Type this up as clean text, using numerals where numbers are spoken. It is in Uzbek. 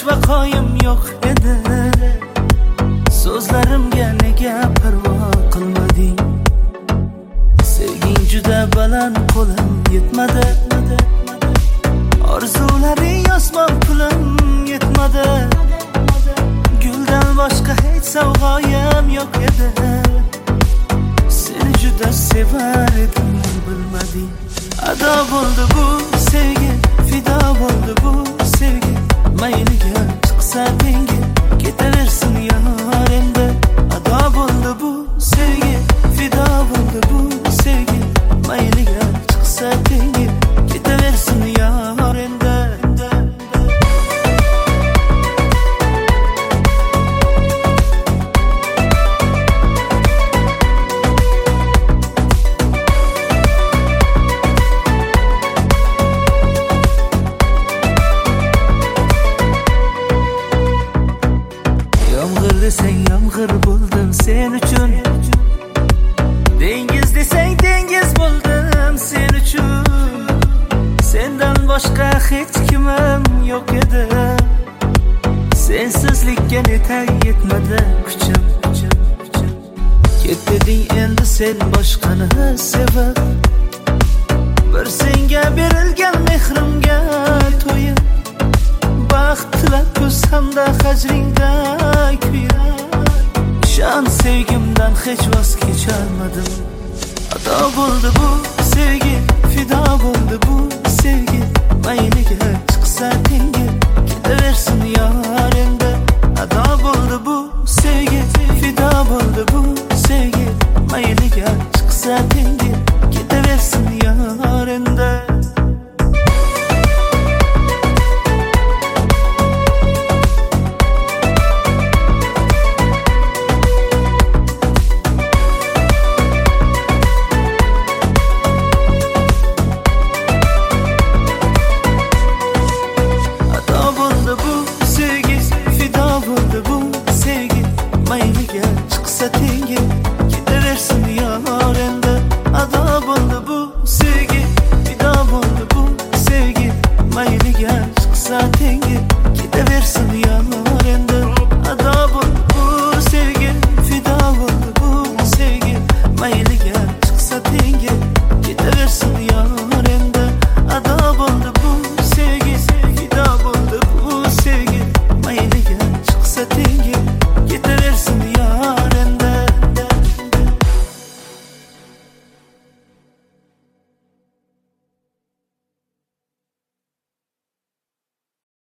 vaqoyim yo'q edi. So'zlarimga nega parvo qilmading? Sevging juda baland, qo'lim yetmadi. Orzularing yozmam, pulim yetmadi. Guldan boshqa hech sovg'oyim yo'q edi. Seni juda sevar edim, bilmading. Ado bo'ldi bu sevgi, fido bo'ldi bu sevgi. Mayliga chiqsa tengi, ketaversin yor endi. Ado bo'ldi bu sevgi, fido bo'ldi bu sevgi. Mayliga chiqsa tengi, ketaversin yor endi. Desang yomg'ir bo'ldim sen uchun, dengiz desang dengiz bo'ldim sen uchun. Sendan boshqa hech kimim yo'q edi. Sensizlikka netay yetmadi kuchim. Ketding endi sen boshqani sevib, bir senga berilgan mehrimga to'yib, baxt tilab ko'zimda hajringda kuyib. Ishon sevgimdan hech voz kecholmadim. Ado bo'ldi bu sevgi, fido bo'ldi bu sevgi. Mayliga chiqsa tengi, ketaversin yor endi. Ado bo'ldi bu sevgi, fido bo'ldi bu sevgi. Mayliga chiqsa tengi, ketaversin yor endi. Mayliga chiqsa tengi, ketaversin yor endi. Ado bo'ldi bu sevgi.